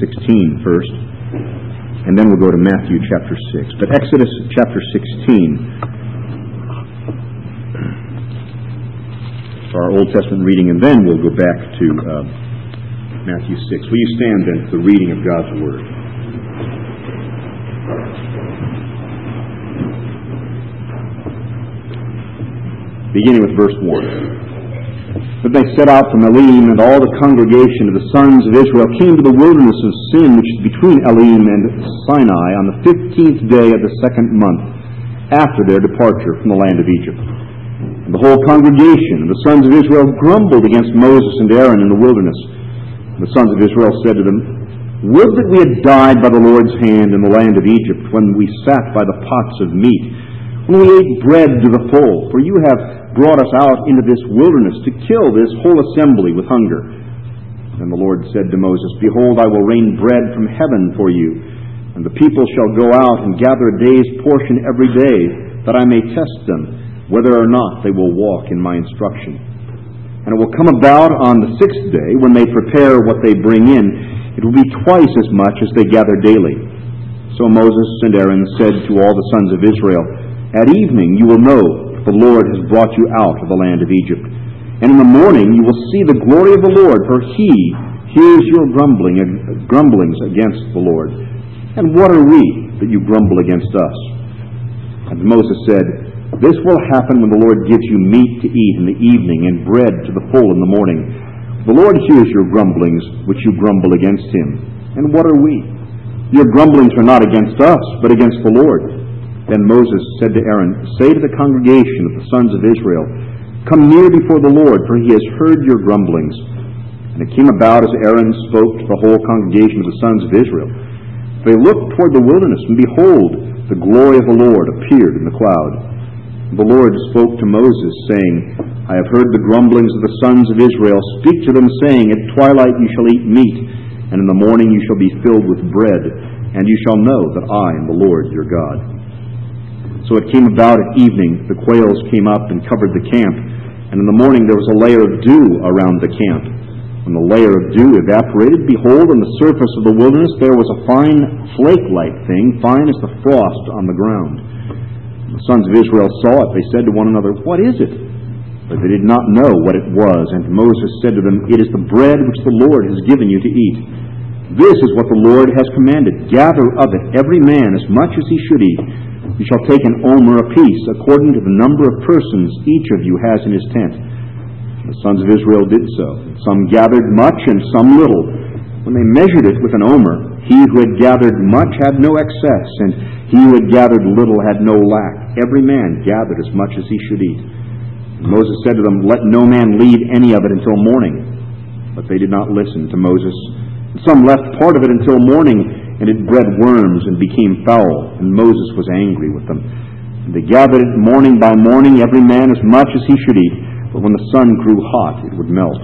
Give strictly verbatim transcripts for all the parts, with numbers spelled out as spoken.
sixteen first, and then we'll go to Matthew chapter six. But Exodus chapter sixteen, for our Old Testament reading, and then we'll go back to uh, Matthew six. Will you stand then for the reading of God's Word? Beginning with verse one. But they set out from Elim, and all the congregation of the sons of Israel came to the wilderness of Sin, which is between Elim and Sinai, on the fifteenth day of the second month, after their departure from the land of Egypt. And the whole congregation of the sons of Israel grumbled against Moses and Aaron in the wilderness. And the sons of Israel said to them, Would that we had died by the Lord's hand in the land of Egypt, when we sat by the pots of meat, when we ate bread to the full, for you have brought us out into this wilderness to kill this whole assembly with hunger. And the Lord said to Moses, Behold, I will rain bread from heaven for you, and the people shall go out and gather a day's portion every day, that I may test them, whether or not they will walk in my instruction. And it will come about on the sixth day, when they prepare what they bring in, it will be twice as much as they gather daily. So Moses and Aaron said to all the sons of Israel, At evening you will know the Lord has brought you out of the land of Egypt. And in the morning you will see the glory of the Lord, for He hears your grumbling grumblings against the Lord. And what are we that you grumble against us? And Moses said, This will happen when the Lord gives you meat to eat in the evening, and bread to the full in the morning. The Lord hears your grumblings, which you grumble against Him. And what are we? Your grumblings are not against us, but against the Lord. Then Moses said to Aaron, Say to the congregation of the sons of Israel, Come near before the Lord, for He has heard your grumblings. And it came about as Aaron spoke to the whole congregation of the sons of Israel. They looked toward the wilderness, and behold, the glory of the Lord appeared in the cloud. The Lord spoke to Moses, saying, I have heard the grumblings of the sons of Israel. Speak to them, saying, At twilight you shall eat meat, and in the morning you shall be filled with bread, and you shall know that I am the Lord your God. So it came about at evening, the quails came up and covered the camp, and in the morning there was a layer of dew around the camp. When the layer of dew evaporated, behold, on the surface of the wilderness there was a fine flake-like thing, fine as the frost on the ground. When the sons of Israel saw it, they said to one another, What is it? But they did not know what it was. And Moses said to them, It is the bread which the Lord has given you to eat. This is what the Lord has commanded. Gather of it every man as much as he should eat. You shall take an omer apiece, according to the number of persons each of you has in his tent. The sons of Israel did so. Some gathered much and some little. When they measured it with an omer, he who had gathered much had no excess, and he who had gathered little had no lack. Every man gathered as much as he should eat. And Moses said to them, Let no man leave any of it until morning. But they did not listen to Moses. Some left part of it until morning, and it bred worms and became foul, and Moses was angry with them. And they gathered it morning by morning, every man as much as he should eat, but when the sun grew hot, it would melt.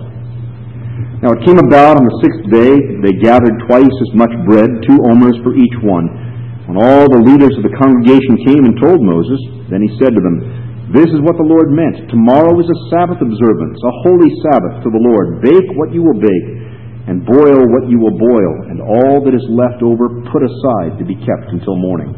Now it came about on the sixth day, they gathered twice as much bread, two omers for each one. When all the leaders of the congregation came and told Moses, then he said to them, This is what the Lord meant. Tomorrow is a Sabbath observance, a holy Sabbath to the Lord. Bake what you will bake, and boil what you will boil, and all that is left over put aside to be kept until morning.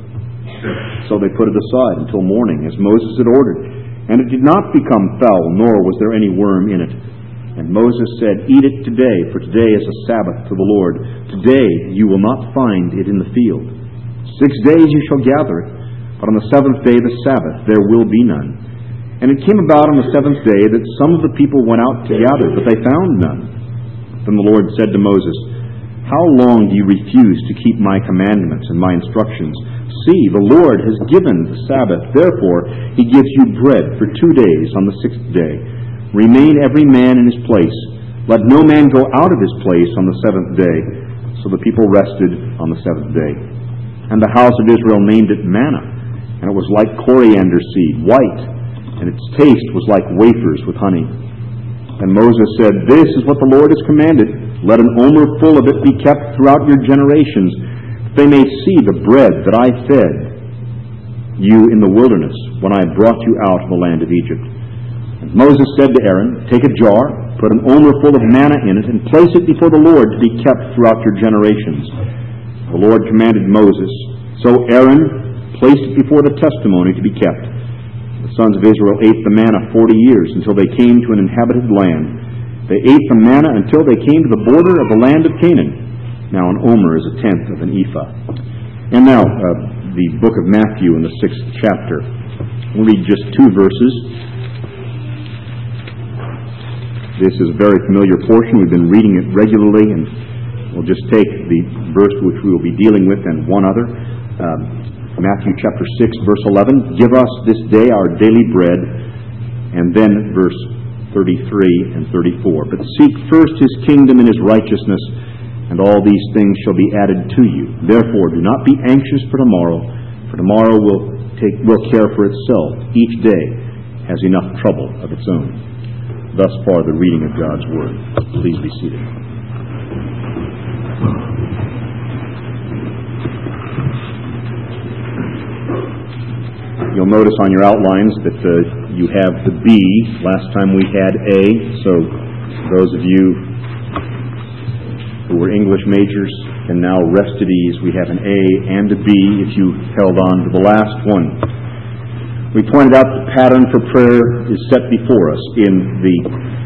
So they put it aside until morning, as Moses had ordered. And it did not become foul, nor was there any worm in it. And Moses said, Eat it today, for today is a Sabbath to the Lord. Today you will not find it in the field. Six days you shall gather it, but on the seventh day, the Sabbath, there will be none. And it came about on the seventh day that some of the people went out to gather, but they found none. Then the Lord said to Moses, How long do you refuse to keep my commandments and my instructions? See, the Lord has given the Sabbath. Therefore, He gives you bread for two days on the sixth day. Remain every man in his place. Let no man go out of his place on the seventh day. So the people rested on the seventh day. And the house of Israel named it manna, and it was like coriander seed, white, and its taste was like wafers with honey. And Moses said, This is what the Lord has commanded. Let an omer full of it be kept throughout your generations, that they may see the bread that I fed you in the wilderness when I brought you out of the land of Egypt. And Moses said to Aaron, "Take a jar, put an omer full of manna in it, and place it before the Lord to be kept throughout your generations." The Lord commanded Moses. So Aaron placed it before the testimony to be kept. The sons of Israel ate the manna forty years until they came to an inhabited land. They ate the manna until they came to the border of the land of Canaan. Now an omer is a tenth of an ephah. And now uh, the book of Matthew in the sixth chapter. We'll read just two verses. This is a very familiar portion. We've been reading it regularly, and we'll just take the verse which we will be dealing with and one other. Um, Matthew chapter six, verse eleven. "Give us this day our daily bread." And then verse thirty-three and thirty-four. "But seek first His kingdom and His righteousness, and all these things shall be added to you. Therefore do not be anxious for tomorrow, for tomorrow will take will care for itself. Each day has enough trouble of its own." Thus far the reading of God's Word. Please be seated. You'll notice on your outlines that uh, you have the B. Last time we had A. So those of you who were English majors can now rest at ease. We have an A and a B if you held on to the last one. We pointed out the pattern for prayer is set before us in the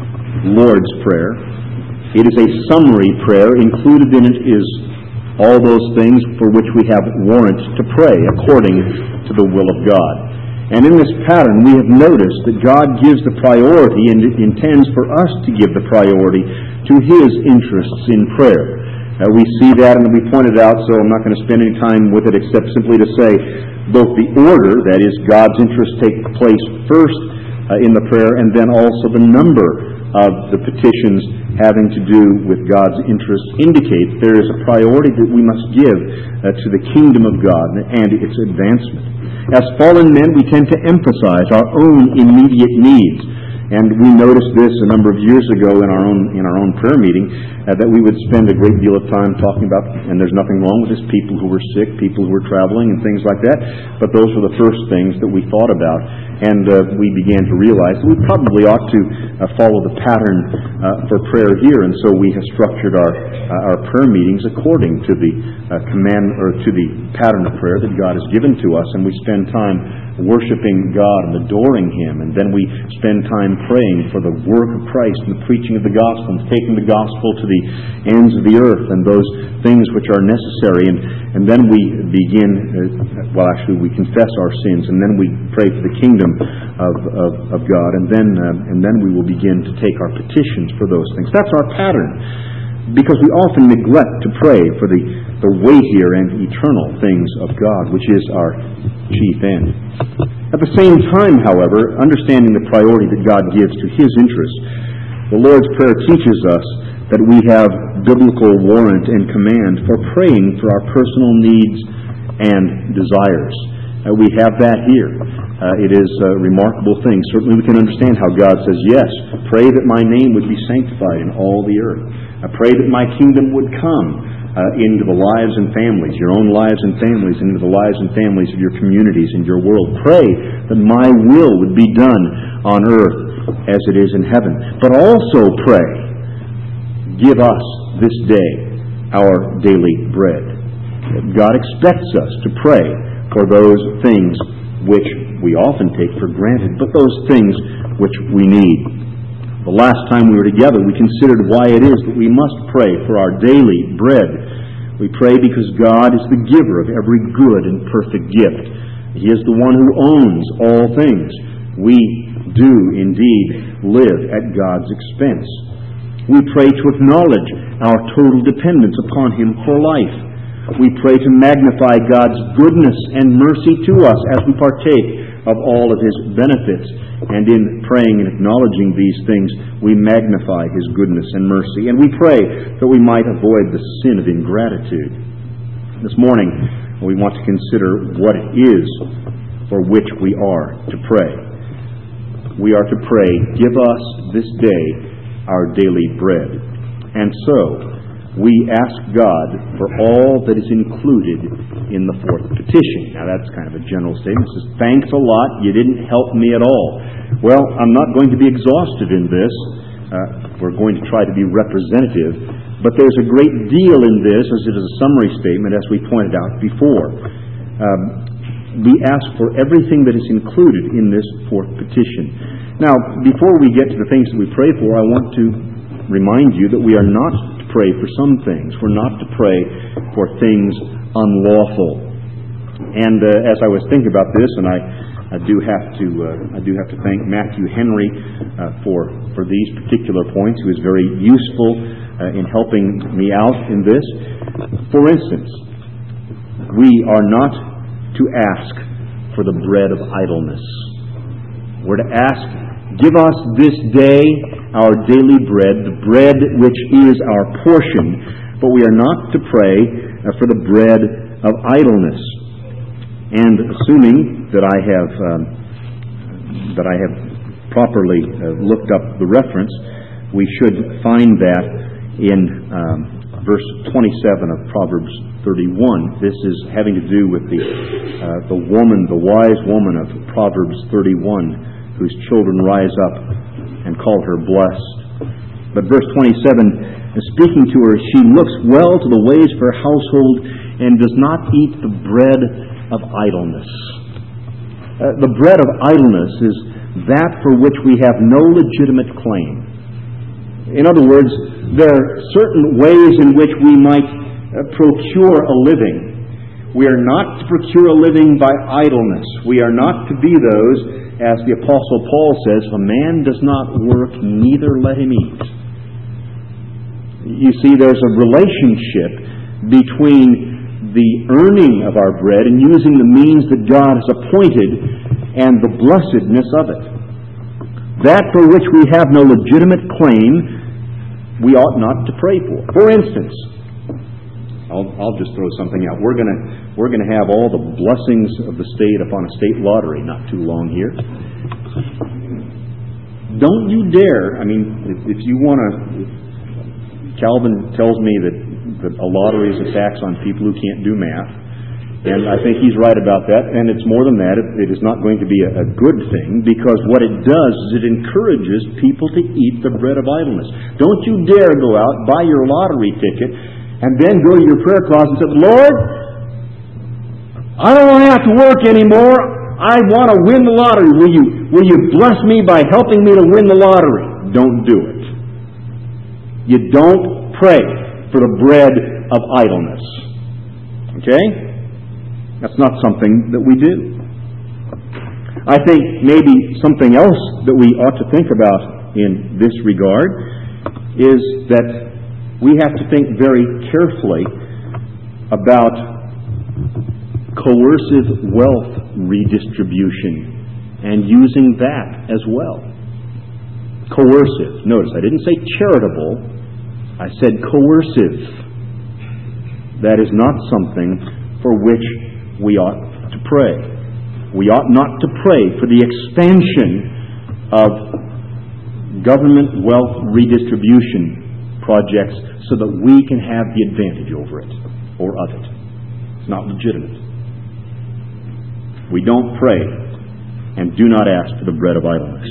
Lord's Prayer. It is a summary prayer. Included in it is all those things for which we have warrant to pray according to the will of God. And in this pattern, we have noticed that God gives the priority and intends for us to give the priority to His interests in prayer. Uh, we see that, and we pointed out, so I'm not going to spend any time with it except simply to say both the order, that is, God's interests take place first uh, in the prayer, and then also the number of the petitions having to do with God's interests indicates there is a priority that we must give uh, to the kingdom of God and its advancement. As fallen men, we tend to emphasize our own immediate needs. And we noticed this a number of years ago in our own in our own prayer meeting, uh, that we would spend a great deal of time talking about, and there's nothing wrong with this, people who were sick, people who were traveling, and things like that. But those were the first things that we thought about. And uh, we began to realize that we probably ought to uh, follow the pattern uh, for prayer here. And so we have structured our uh, our prayer meetings according to the uh, command or to the pattern of prayer that God has given to us. And we spend time worshiping God and adoring Him, and then we spend time praying for the work of Christ and the preaching of the gospel and taking the gospel to the ends of the earth and those things which are necessary. And, and then we begin, uh, well actually we confess our sins, and then we pray for the kingdom of, of, of God, and then, uh, and then we will begin to take our petitions for those things. That's our pattern, because we often neglect to pray for the, the weightier and eternal things of God, which is our chief end. At the same time, however, understanding the priority that God gives to His interests, the Lord's Prayer teaches us that we have biblical warrant and command for praying for our personal needs and desires. Uh, we have that here. Uh, it is a remarkable thing. Certainly we can understand how God says, yes, pray that my name would be sanctified in all the earth. I pray that my kingdom would come Uh, into the lives and families, your own lives and families, and into the lives and families of your communities and your world. Pray that my will would be done on earth as it is in heaven. But also pray, give us this day our daily bread. God expects us to pray for those things which we often take for granted, but those things which we need. The last time we were together, we considered why it is that we must pray for our daily bread. We pray because God is the giver of every good and perfect gift. He is the one who owns all things. We do indeed live at God's expense. We pray to acknowledge our total dependence upon Him for life. We pray to magnify God's goodness and mercy to us as we partake of all of His benefits. And in praying and acknowledging these things, we magnify His goodness and mercy. And we pray that we might avoid the sin of ingratitude. This morning, we want to consider what it is for which we are to pray. We are to pray, give us this day our daily bread. And so, we ask God for all that is included in the fourth petition. Now that's kind of a general statement. It says, thanks a lot, you didn't help me at all. Well, I'm not going to be exhaustive in this. Uh, we're going to try to be representative. But there's a great deal in this, as it is a summary statement, as we pointed out before. Um, we ask for everything that is included in this fourth petition. Now, before we get to the things that we pray for, I want to remind you that we are not to pray for some things. We're not to pray for things unlawful. And uh, as I was thinking about this, and I, I do have to uh, I do have to thank Matthew Henry uh, for for these particular points. He was very useful uh, in helping me out in this. For instance, we are not to ask for the bread of idleness. We're to ask, give us this day our daily bread, the bread which is our portion, but we are not to pray uh, for the bread of idleness. And assuming that I have um, that I have properly uh, looked up the reference, we should find that in um, verse twenty-seven of Proverbs thirty-one. This is having to do with the uh, the woman, the wise woman of Proverbs thirty-one, whose children rise up and call her blessed. But verse twenty-seven, speaking to her, she looks well to the ways of her household and does not eat the bread of idleness. Uh, the bread of idleness is that for which we have no legitimate claim. In other words, there are certain ways in which we might uh, procure a living. We are not to procure a living by idleness. We are not to be those, as the Apostle Paul says, if a man does not work, neither let him eat. You see, there's a relationship between the earning of our bread and using the means that God has appointed and the blessedness of it. That for which we have no legitimate claim, we ought not to pray for. For instance, I'll, I'll just throw something out. We're going to we're going to have all the blessings of the state upon a state lottery not too long here. Don't you dare, I mean, if, if you want to, Calvin tells me that, that a lottery is a tax on people who can't do math. And I think he's right about that. And it's more than that. It, it is not going to be a, a good thing, because what it does is it encourages people to eat the bread of idleness. Don't you dare go out, buy your lottery ticket, and then go to your prayer closet and say, Lord, I don't want to have to work anymore. I want to win the lottery. Will you, will you bless me by helping me to win the lottery? Don't do it. You don't pray for the bread of idleness. Okay? That's not something that we do. I think maybe something else that we ought to think about in this regard is that we have to think very carefully about coercive wealth redistribution and using that as well. Coercive. Notice, I didn't say charitable. I said coercive. That is not something for which we ought to pray. We ought not to pray for the expansion of government wealth redistribution projects so that we can have the advantage over it or of it. It's not legitimate. We don't pray and do not ask for the bread of idleness.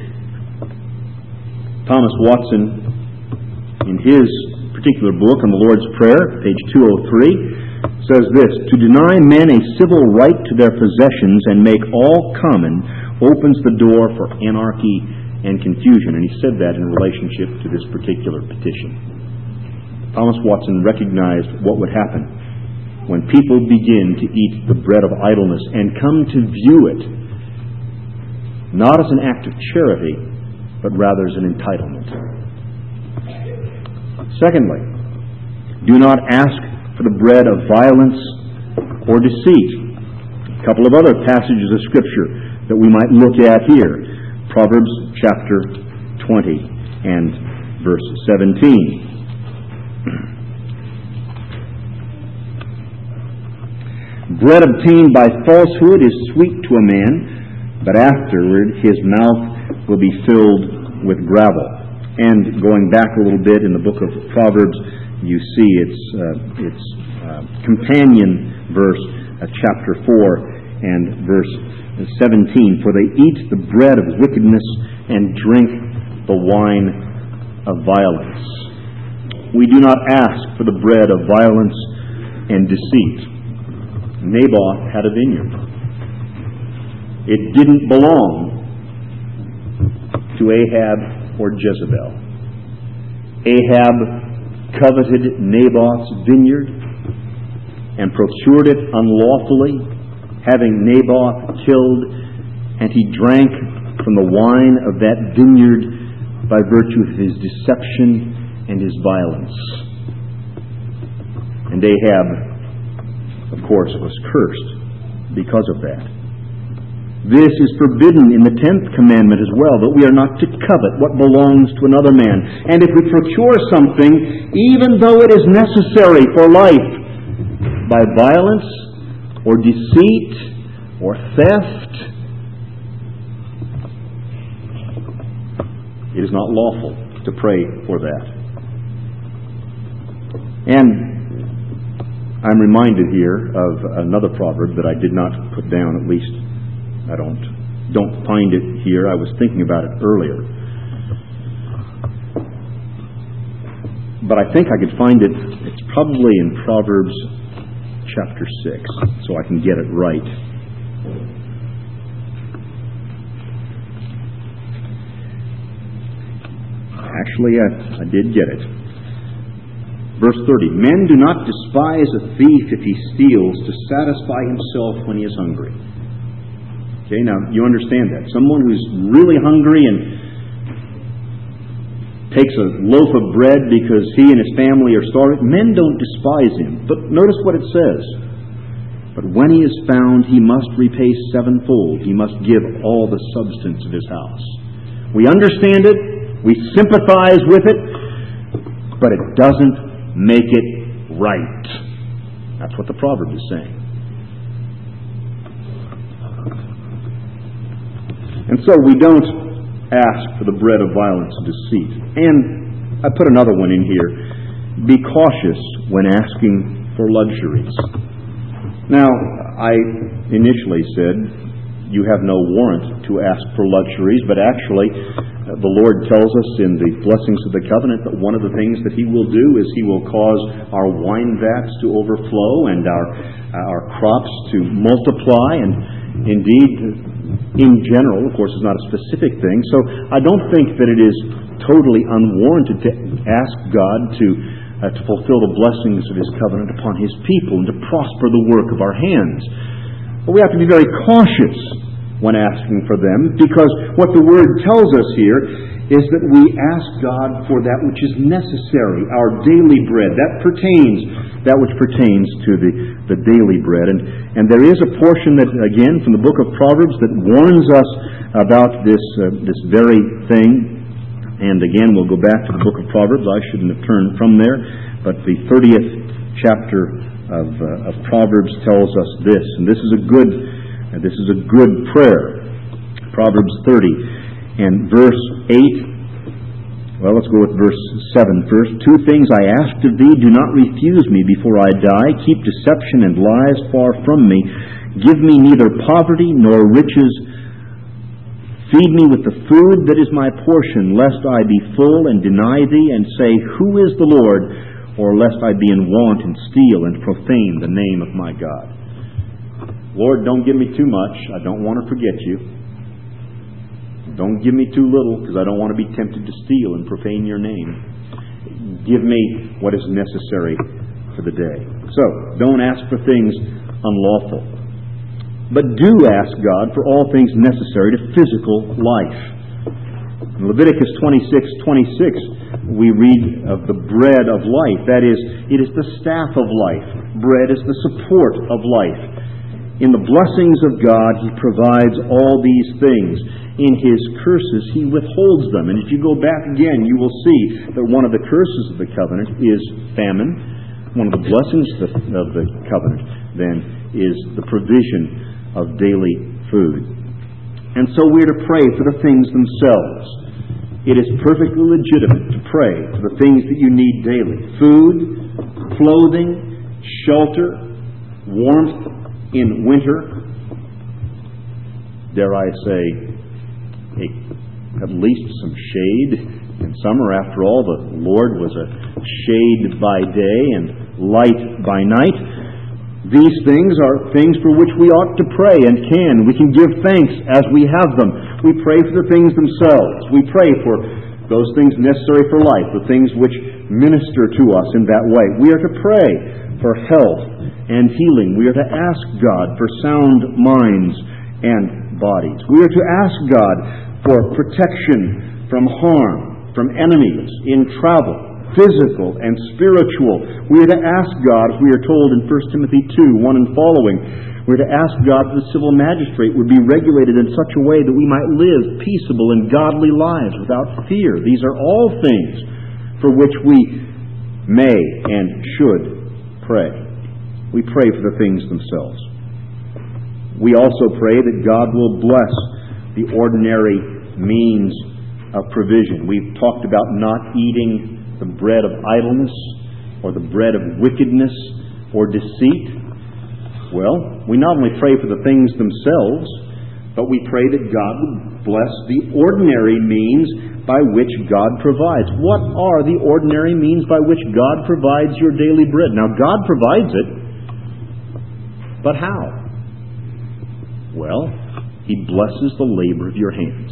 Thomas Watson, in his particular book on the Lord's Prayer, page two oh three, says this: to deny men a civil right to their possessions and make all common opens the door for anarchy and confusion. And he said that in relationship to this particular petition. Thomas Watson recognized what would happen when people begin to eat the bread of idleness and come to view it not as an act of charity, but rather as an entitlement. Secondly, do not ask for the bread of violence or deceit. A couple of other passages of Scripture that we might look at here. Proverbs chapter twenty and verse seventeen. Bread obtained by falsehood is sweet to a man, but afterward his mouth will be filled with gravel. And going back a little bit in the book of Proverbs, you see its, uh, its uh, companion verse, uh, chapter four and verse seventeen. For they eat the bread of wickedness and drink the wine of violence. We do not ask for the bread of violence and deceit. Naboth had a vineyard. It didn't belong to Ahab or Jezebel. Ahab coveted Naboth's vineyard and procured it unlawfully, having Naboth killed, and he drank from the wine of that vineyard by virtue of his deception and his violence. And Ahab, of course, was cursed because of that. This is forbidden in the tenth commandment as well, that we are not to covet what belongs to another man. And if we procure something, even though it is necessary for life, by violence or deceit or theft, it is not lawful to pray for that. And I'm reminded here of another proverb that I did not put down, at least I don't don't find it here. I was thinking about it earlier. But I think I could find it. It's probably in Proverbs chapter six, so I can get it right. Actually, I, I did get it. Verse thirty, men do not despise a thief if he steals to satisfy himself when he is hungry. Okay, now you understand that. Someone who's really hungry and takes a loaf of bread because he and his family are starving, men don't despise him. But notice what it says. But when he is found, he must repay sevenfold. He must give all the substance of his house. We understand it. We sympathize with it. But it doesn't make it right. That's what the proverb is saying. And so we don't ask for the bread of violence and deceit. And I put another one in here. Be cautious when asking for luxuries. Now, I initially said you have no warrant to ask for luxuries, but actually the Lord tells us in the blessings of the covenant that one of the things that He will do is He will cause our wine vats to overflow and our, our crops to multiply, and indeed, in general, of course, is not a specific thing. So I don't think that it is totally unwarranted to ask God to uh, to fulfill the blessings of His covenant upon His people and to prosper the work of our hands. But we have to be very cautious when asking for them, because what the Word tells us here is that we ask God for that which is necessary, our daily bread. That pertains, that which pertains to the, the daily bread. And, and there is a portion that, again, from the book of Proverbs that warns us about this, uh, this very thing. And again, we'll go back to the book of Proverbs. I shouldn't have turned from there. But the thirtieth chapter of, uh, of Proverbs tells us this. And this is a good, uh, this is a good prayer. Proverbs thirty. And verse eight, well, let's go with verse seven first. Two things I ask of thee, do not refuse me before I die. Keep deception and lies far from me. Give me neither poverty nor riches. Feed me with the food that is my portion, lest I be full and deny thee, and say, who is the Lord? Or lest I be in want and steal and profane the name of my God. Lord, don't give me too much. I don't want to forget you. Don't give me too little, because I don't want to be tempted to steal and profane your name. Give me what is necessary for the day. So, don't ask for things unlawful. But do ask God for all things necessary to physical life. In Leviticus twenty-six twenty-six, we read of the bread of life. That is, it is the staff of life. Bread is the support of life. In the blessings of God, He provides all these things. In His curses, He withholds them. And if you go back again, you will see that one of the curses of the covenant is famine. One of the blessings of the covenant, then, is the provision of daily food. And so we're to pray for the things themselves. It is perfectly legitimate to pray for the things that you need daily. Food, clothing, shelter, warmth in winter. Dare I say, a, at least some shade in summer. After all, the Lord was a shade by day and light by night. These things are things for which we ought to pray and can. We can give thanks as we have them. We pray for the things themselves. We pray for those things necessary for life, the things which minister to us in that way. We are to pray for health and healing. We are to ask God for sound minds and bodies. We are to ask God for protection from harm, from enemies in travel, physical and spiritual. We are to ask God, we are told in First Timothy two, one and following, we are to ask God that the civil magistrate would be regulated in such a way that we might live peaceable and godly lives without fear. These are all things for which we may and should pray. We pray for the things themselves. We also pray that God will bless the ordinary means of provision. We've talked about not eating the bread of idleness or the bread of wickedness or deceit. Well, we not only pray for the things themselves, but we pray that God would bless the ordinary means by which God provides. What are the ordinary means by which God provides your daily bread? Now, God provides it, but how? Well, He blesses the labor of your hands.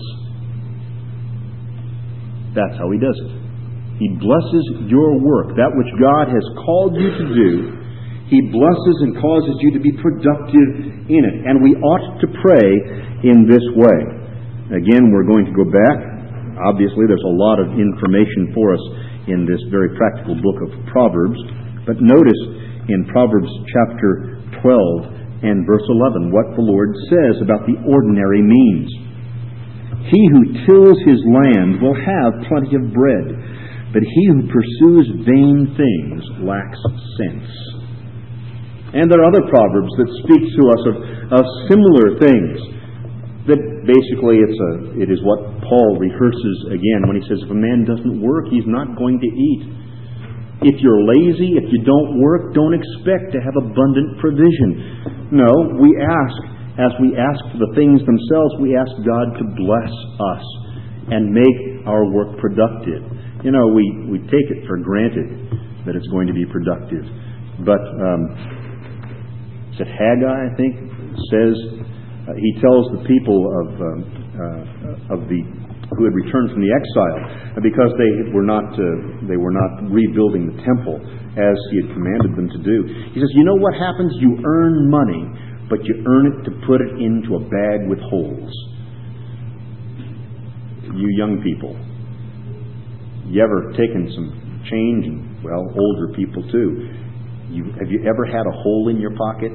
That's how He does it. He blesses your work, that which God has called you to do. He blesses and causes you to be productive in it. And we ought to pray in this way. Again, we're going to go back. Obviously, there's a lot of information for us in this very practical book of Proverbs. But notice in Proverbs chapter twelve and verse eleven what the Lord says about the ordinary means. He who tills his land will have plenty of bread, but he who pursues vain things lacks sense. And there are other proverbs that speak to us of, of similar things. That basically it's a, it is what Paul rehearses again when he says, if a man doesn't work, he's not going to eat. If you're lazy, if you don't work, don't expect to have abundant provision. No, we ask, as we ask for the things themselves, we ask God to bless us and make our work productive. You know, we, we take it for granted that it's going to be productive. But um, is it Haggai, I think, says, uh, he tells the people of um, uh, of the who had returned from the exile, because they were not uh, they were not rebuilding the temple as he had commanded them to do. He says, you know what happens? You earn money, but you earn it to put it into a bag with holes. You young people, you ever taken some change? And, well, older people too. You, have you ever had a hole in your pocket?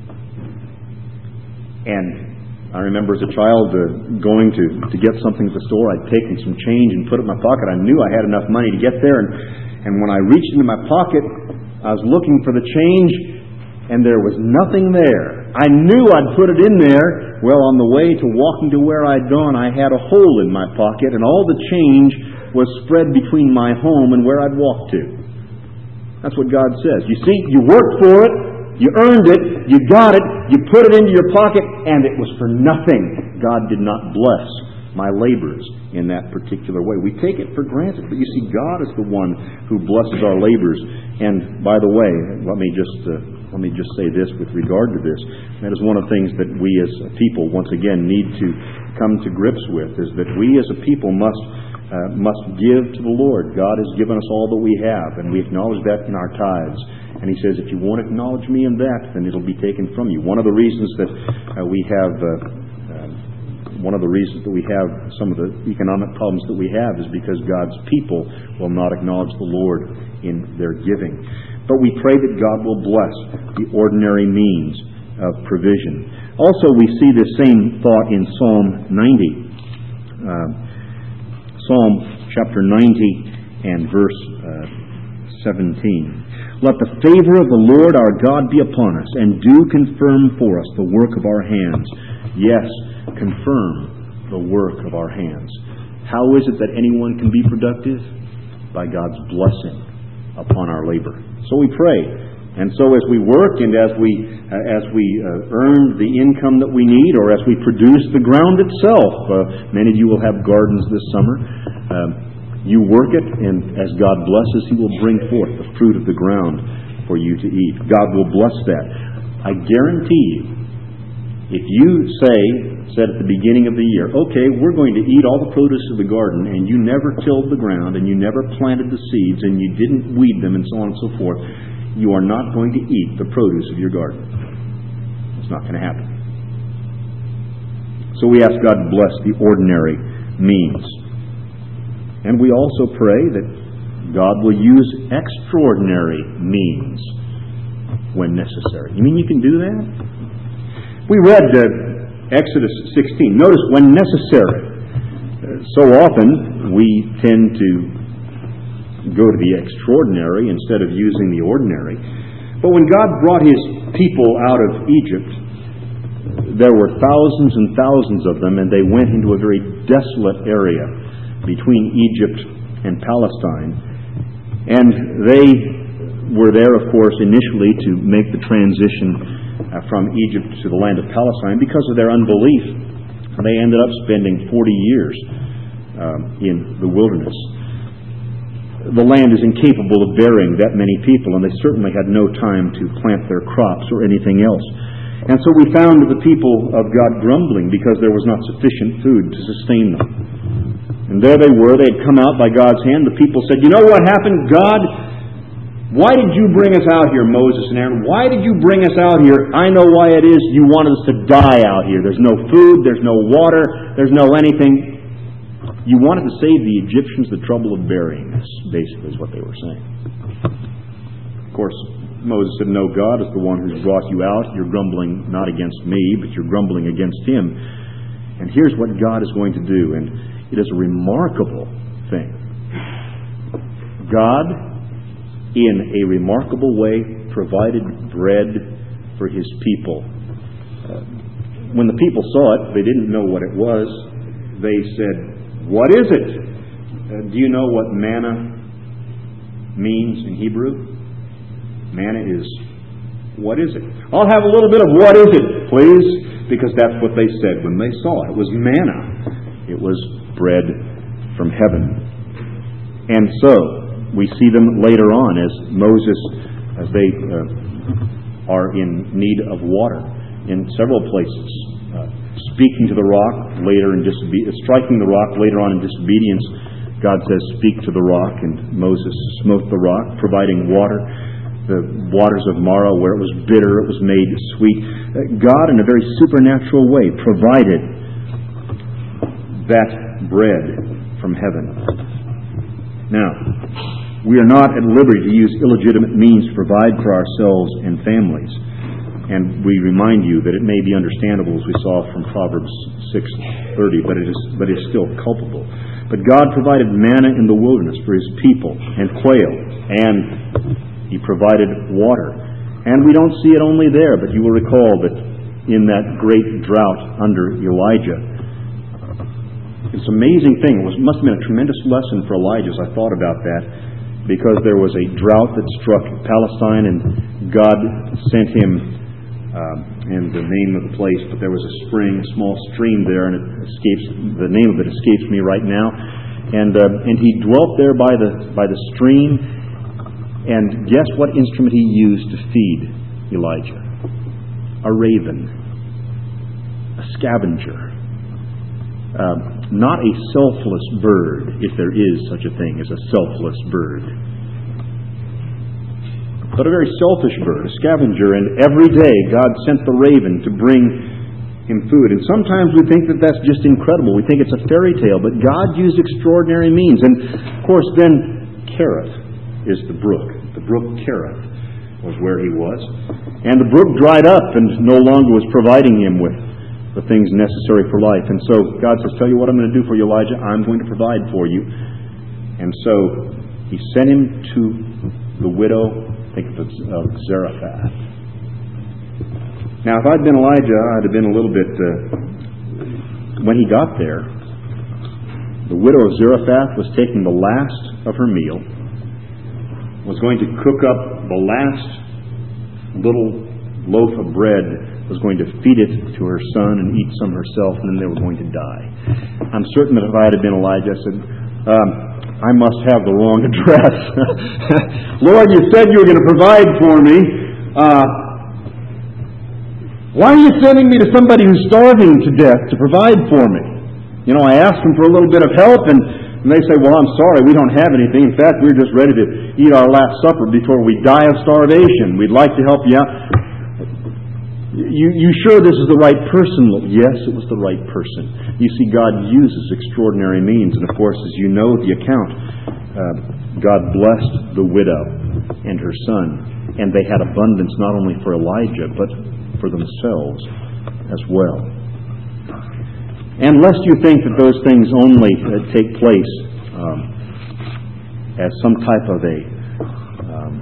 And I remember as a child uh, going to, to get something at the store. I'd taken some change and put it in my pocket. I knew I had enough money to get there. And, and when I reached into my pocket, I was looking for the change, and there was nothing there. I knew I'd put it in there. Well, on the way to walking to where I'd gone, I had a hole in my pocket, and all the change was spread between my home and where I'd walked to. That's what God says. You see, you worked for it, you earned it, you got it, you put it into your pocket, and it was for nothing. God did not bless my labors in that particular way. We take it for granted, but you see, God is the one who blesses our labors. And by the way, let me just uh, let me just say this with regard to this. That is one of the things that we as a people, once again, need to come to grips with, is that we as a people must Uh, must give to the Lord. God has given us all that we have, and we acknowledge that in our tithes. And He says, if you won't acknowledge me in that, then it'll be taken from you. One of the reasons that uh, we have, uh, uh, one of the reasons that we have some of the economic problems that we have is because God's people will not acknowledge the Lord in their giving. But we pray that God will bless the ordinary means of provision. Also, we see this same thought in Psalm ninety. Uh, Psalm chapter ninety and verse uh, seventeen. Let the favor of the Lord our God be upon us, and do confirm for us the work of our hands. Yes, confirm the work of our hands. How is it that anyone can be productive? By God's blessing upon our labor. So we pray. And so as we work and as we uh, as we uh, earn the income that we need, or as we produce the ground itself, uh, many of you will have gardens this summer. Um, you work it, and as God blesses, He will bring forth the fruit of the ground for you to eat. God will bless that. I guarantee you, if you say, said at the beginning of the year, okay, we're going to eat all the produce of the garden, and you never tilled the ground, and you never planted the seeds, and you didn't weed them, and so on and so forth, you are not going to eat the produce of your garden. It's not going to happen. So we ask God to bless the ordinary means. And we also pray that God will use extraordinary means when necessary. You mean you can do that? We read uh, Exodus sixteen. Notice, when necessary. Uh, so often we tend to go to the extraordinary instead of using the ordinary. But when God brought His people out of Egypt, there were thousands and thousands of them, and they went into a very desolate area between Egypt and Palestine. And they were there, of course, initially to make the transition uh, from Egypt to the land of Palestine. Because of their unbelief, they ended up spending forty years um, in the wilderness. The land is incapable of bearing that many people, and they certainly had no time to plant their crops or anything else. And so we found the people of God grumbling because there was not sufficient food to sustain them. And there they were. They had come out by God's hand. The people said, you know what happened? God, why did you bring us out here, Moses and Aaron? Why did you bring us out here? I know why it is. You wanted us to die out here. There's no food. There's no water. There's no anything. You wanted to save the Egyptians the trouble of burying us, basically is what they were saying. Of course, Moses said, no, God is the one who's brought you out. You're grumbling not against me, but you're grumbling against Him. And here's what God is going to do, and it is a remarkable thing. God, in a remarkable way, provided bread for His people. Uh, when the people saw it, they didn't know what it was. They said, what is it? Uh, do you know what manna means in Hebrew? Manna is, what is it? I'll have a little bit of what is it, please, because that's what they said when they saw it. It was manna. It was bread from heaven. And so, we see them later on as Moses, as they uh, are in need of water in several places. Uh, speaking to the rock, later in disobedience, striking the rock, later on in disobedience, God says, speak to the rock, and Moses smote the rock, providing water. The waters of Marah, where it was bitter, it was made sweet. Uh, God, in a very supernatural way, provided that bread from heaven. Now, we are not at liberty to use illegitimate means to provide for ourselves and families. And we remind you that it may be understandable, as we saw from Proverbs six thirty, but it is but it is still culpable. But God provided manna in the wilderness for His people, and quail, and He provided water. And we don't see it only there, but you will recall that in that great drought under Elijah, it's an amazing thing. It was, must have been a tremendous lesson for Elijah as I thought about that, because there was a drought that struck Palestine, and God sent him Um, and the name of the place, but there was a spring, a small stream there, and it escapes. The name of it escapes me right now. And uh, and he dwelt there by the by the stream. And guess what instrument he used to feed Elijah? A raven, a scavenger, uh, not a selfless bird, if there is such a thing as a selfless bird, but a very selfish bird, a scavenger. And every day God sent the raven to bring him food. And sometimes we think that that's just incredible. We think it's a fairy tale. But God used extraordinary means. And, of course, then Kerith is the brook. The brook Kerith was where he was. And the brook dried up and no longer was providing him with the things necessary for life. And so God says, tell you what I'm going to do for you, Elijah. I'm going to provide for you. And so he sent him to the widow, I think of Zarephath. Now, if I'd been Elijah, I'd have been a little bit... Uh, when he got there, the widow of Zarephath was taking the last of her meal, was going to cook up the last little loaf of bread, was going to feed it to her son and eat some herself, and then they were going to die. I'm certain that if I had been Elijah, I said, um, I must have the wrong address. Lord, you said you were going to provide for me. Uh, why are you sending me to somebody who's starving to death to provide for me? You know, I asked them for a little bit of help, and, and they say, well, I'm sorry, we don't have anything. In fact, we're just ready to eat our last supper before we die of starvation. We'd like to help you out. You, you sure this is the right person? Yes, it was the right person. You see, God uses extraordinary means. And of course, as you know the account, uh, God blessed the widow and her son. And they had abundance not only for Elijah, but for themselves as well. And lest you think that those things only uh, take place um, as some type of a um,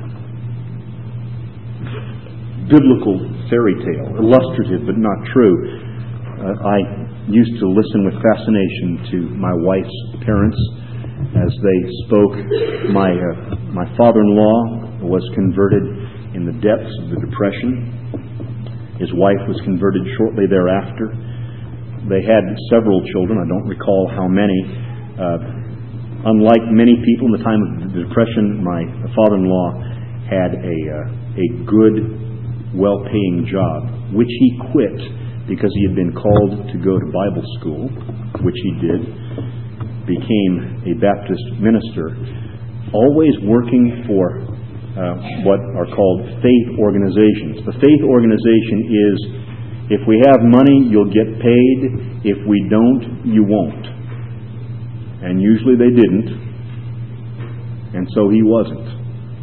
biblical fairy tale, illustrative but not true. Uh, I used to listen with fascination to my wife's parents as they spoke. My uh, my father-in-law was converted in the depths of the Depression. His wife was converted shortly thereafter. They had several children. I don't recall how many. Uh, unlike many people in the time of the Depression, my father-in-law had a uh, a good, well-paying job, which he quit because he had been called to go to Bible school, which he did, became a Baptist minister, always working for uh, what are called faith organizations. The faith organization is, if we have money, you'll get paid. If we don't, you won't. And usually they didn't, and so he wasn't.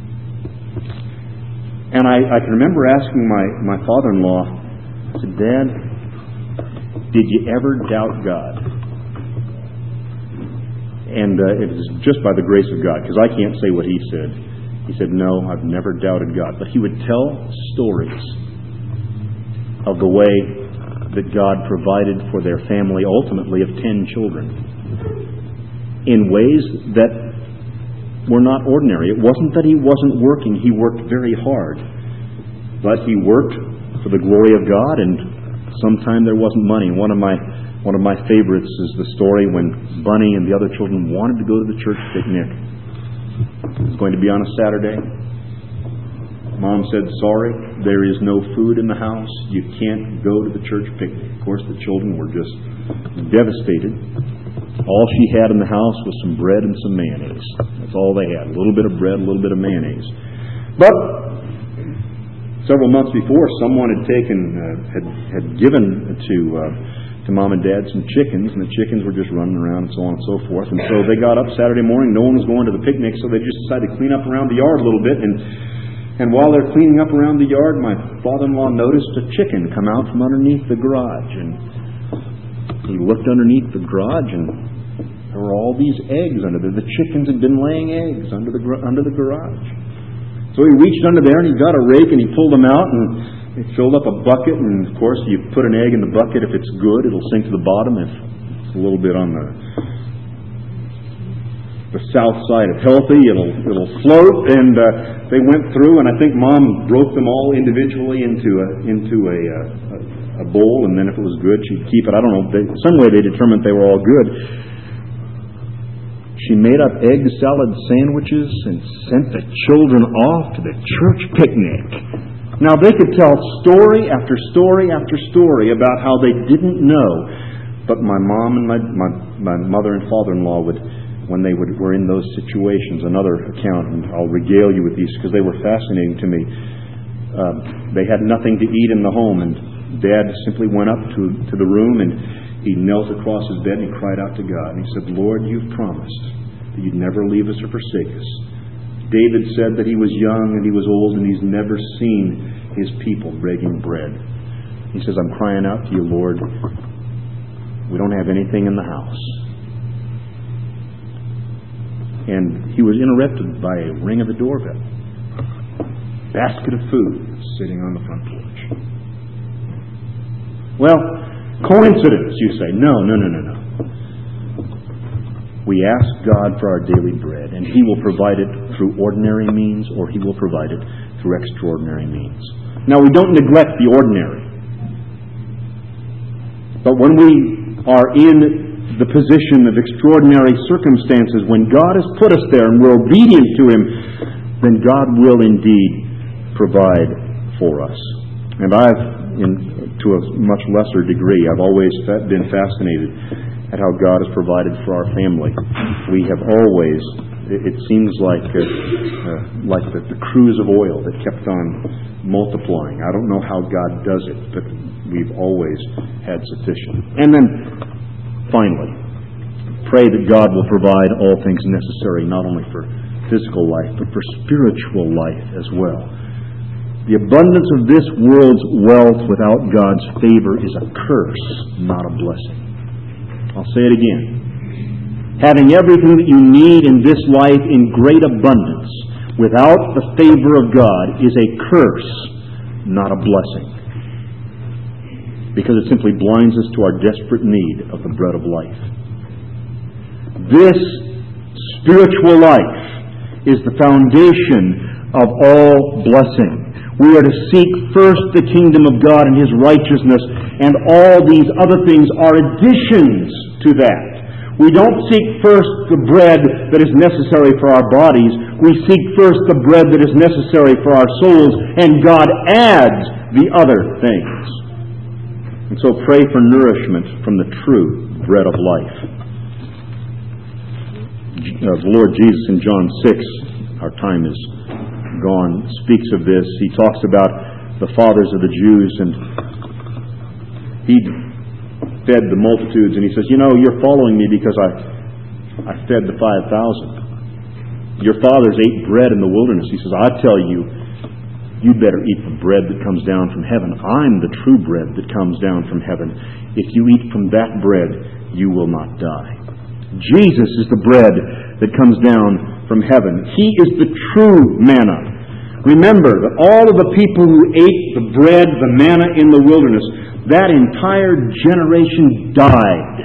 And I, I can remember asking my, my father-in-law, I said, Dad, did you ever doubt God? And uh, it was just by the grace of God, because I can't say what he said. He said, no, I've never doubted God. But he would tell stories of the way that God provided for their family, ultimately of ten children, in ways that were not ordinary. It wasn't that he wasn't working. He worked very hard. But he worked for the glory of God, and sometimes there wasn't money. One of my one of my favorites is the story when Bunny and the other children wanted to go to the church picnic. It was going to be on a Saturday. Mom said, sorry, there is no food in the house. You can't go to the church picnic. Of course, the children were just devastated. All she had in the house was some bread and some mayonnaise. That's all they had. A little bit of bread, a little bit of mayonnaise. But several months before, someone had taken, uh, had had given to uh, to Mom and Dad some chickens, and the chickens were just running around and so on and so forth. And so they got up Saturday morning. No one was going to the picnic, so they just decided to clean up around the yard a little bit. And and while they're cleaning up around the yard, my father-in-law noticed a chicken come out from underneath the garage, and he looked underneath the garage, and there were all these eggs under there. The chickens had been laying eggs under the under the garage. So he reached under there and he got a rake and he pulled them out and he filled up a bucket. And of course, you put an egg in the bucket. If it's good, it'll sink to the bottom. If it's a little bit on the the south side of healthy, it'll it'll float. And uh, they went through, and I think Mom broke them all individually into a into a, a, a bowl. And then if it was good, she'd keep it. I don't know. They, some way they determined they were all good. She made up egg salad sandwiches and sent the children off to the church picnic. Now, they could tell story after story after story about how they didn't know. But my mom and my, my, my mother and father-in-law would, when they would, were in those situations, another account, and I'll regale you with these because they were fascinating to me. Uh, they had nothing to eat in the home, and Dad simply went up to, to the room and he knelt across his bed and he cried out to God. And he said, Lord, you've promised that you'd never leave us or forsake us. David said that he was young and he was old and he's never seen his people breaking bread. He says, I'm crying out to you, Lord. We don't have anything in the house. And he was interrupted by a ring of the doorbell. Basket of food sitting on the front porch. Well, coincidence, you say. No, no, no, no, no. We ask God for our daily bread, and He will provide it through ordinary means, or He will provide it through extraordinary means. Now, we don't neglect the ordinary. But when we are in the position of extraordinary circumstances, when God has put us there and we're obedient to Him, then God will indeed provide for us. And I've, in, to a much lesser degree, I've always been fascinated at how God has provided for our family. We have always, it seems like uh, uh, like the, the cruise of oil that kept on multiplying. I don't know how God does it, but we've always had sufficient. And then, finally, pray that God will provide all things necessary, not only for physical life, but for spiritual life as well. The abundance of this world's wealth without God's favor is a curse, not a blessing. I'll say it again. Having everything that you need in this life in great abundance without the favor of God is a curse, not a blessing. Because it simply blinds us to our desperate need of the bread of life. This spiritual life is the foundation of all blessing. We are to seek first the kingdom of God and His righteousness, and all these other things are additions to that. We don't seek first the bread that is necessary for our bodies. We seek first the bread that is necessary for our souls, and God adds the other things. And so pray for nourishment from the true bread of life. Uh, the Lord Jesus in John six, our time is gone, speaks of this. He talks about the fathers of the Jews, and He fed the multitudes, and He says, you know, you're following me because I I fed the five thousand. Your fathers ate bread in the wilderness. He says, I tell you, you'd better eat the bread that comes down from heaven. I'm the true bread that comes down from heaven. If you eat from that bread, you will not die. Jesus is the bread that comes down from heaven. He is the true manna. Remember that all of the people who ate the bread, the manna in the wilderness, that entire generation died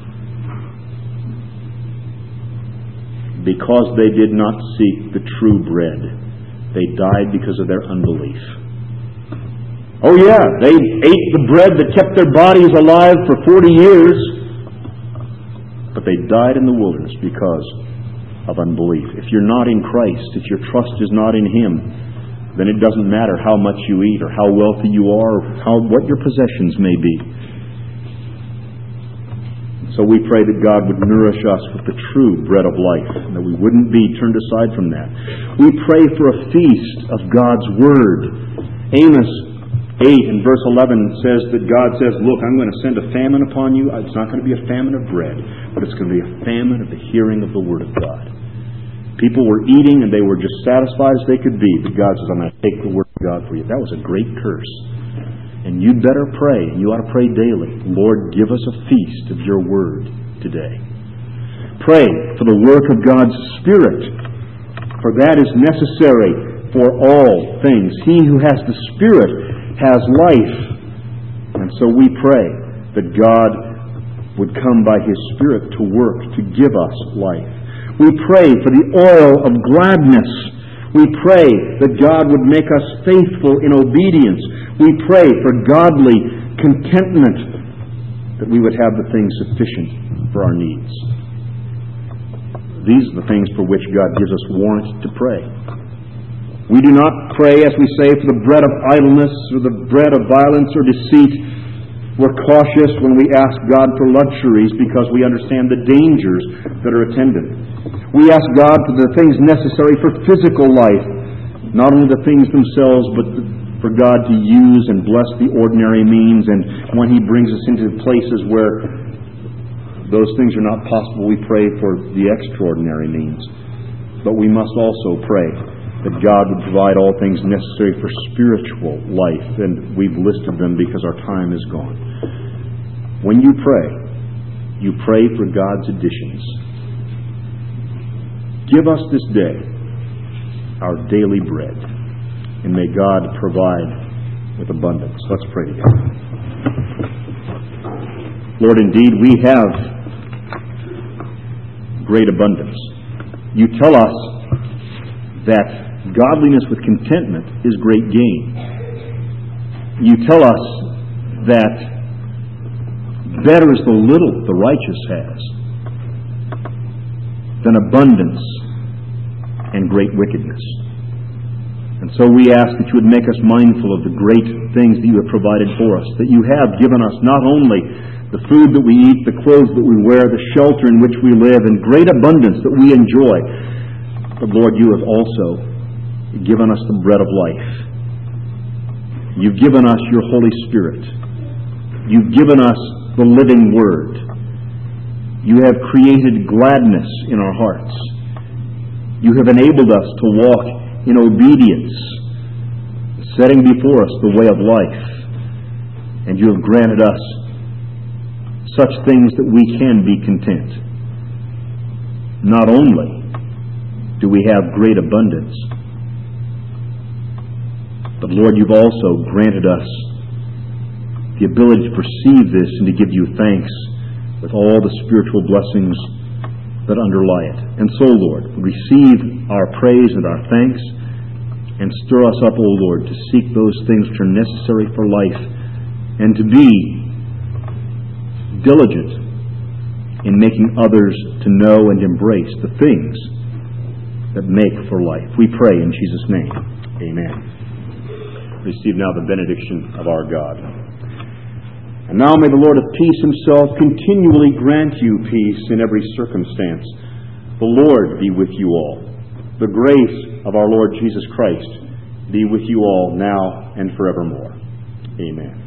because they did not seek the true bread. They died because of their unbelief. Oh yeah, they ate the bread that kept their bodies alive for forty years, but they died in the wilderness because of unbelief. If you're not in Christ, if your trust is not in Him, then it doesn't matter how much you eat or how wealthy you are or how, what your possessions may be. So we pray that God would nourish us with the true bread of life, and that we wouldn't be turned aside from that. We pray for a feast of God's Word. Amos eight and verse eleven says that God says, look, I'm going to send a famine upon you. It's not going to be a famine of bread, but it's going to be a famine of the hearing of the Word of God. People were eating and they were just satisfied as they could be, but God says, I'm going to take the Word of God for you. That was a great curse. And you'd better pray, and you ought to pray daily. Lord, give us a feast of your Word today. Pray for the work of God's Spirit, for that is necessary for all things. He who has the Spirit has life. And so we pray that God would come by His Spirit to work, to give us life. We pray for the oil of gladness. We pray that God would make us faithful in obedience. We pray for godly contentment, that we would have the things sufficient for our needs. These are the things for which God gives us warrant to pray. We do not pray, as we say, for the bread of idleness or the bread of violence or deceit. We're cautious when we ask God for luxuries because we understand the dangers that are attendant. We ask God for the things necessary for physical life, not only the things themselves, but for God to use and bless the ordinary means. And when He brings us into places where those things are not possible, we pray for the extraordinary means. But we must also pray that God would provide all things necessary for spiritual life. And we've listed them because our time is gone. When you pray, you pray for God's additions. Give us this day our daily bread, and may God provide with abundance. Let's pray together. Lord, indeed we have great abundance. You tell us that godliness with contentment is great gain. You tell us that better is the little the righteous has than abundance and great wickedness. And so we ask that you would make us mindful of the great things that you have provided for us, that you have given us not only the food that we eat, the clothes that we wear, the shelter in which we live, and great abundance that we enjoy, but Lord, you have also given us the bread of life. You've given us your Holy Spirit. You've given us the living Word. You have created gladness in our hearts. You have enabled us to walk in obedience, setting before us the way of life. And you have granted us such things that we can be content. Not only do we have great abundance, but Lord, you've also granted us the ability to perceive this and to give you thanks with all the spiritual blessings that underlie it. And so, Lord, receive our praise and our thanks, and stir us up, O Lord, to seek those things which are necessary for life, and to be diligent in making others to know and embrace the things that make for life. We pray in Jesus' name. Amen. Receive now the benediction of our God. And now may the Lord of peace himself continually grant you peace in every circumstance. The Lord be with you all. The grace of our Lord Jesus Christ be with you all now and forevermore. Amen.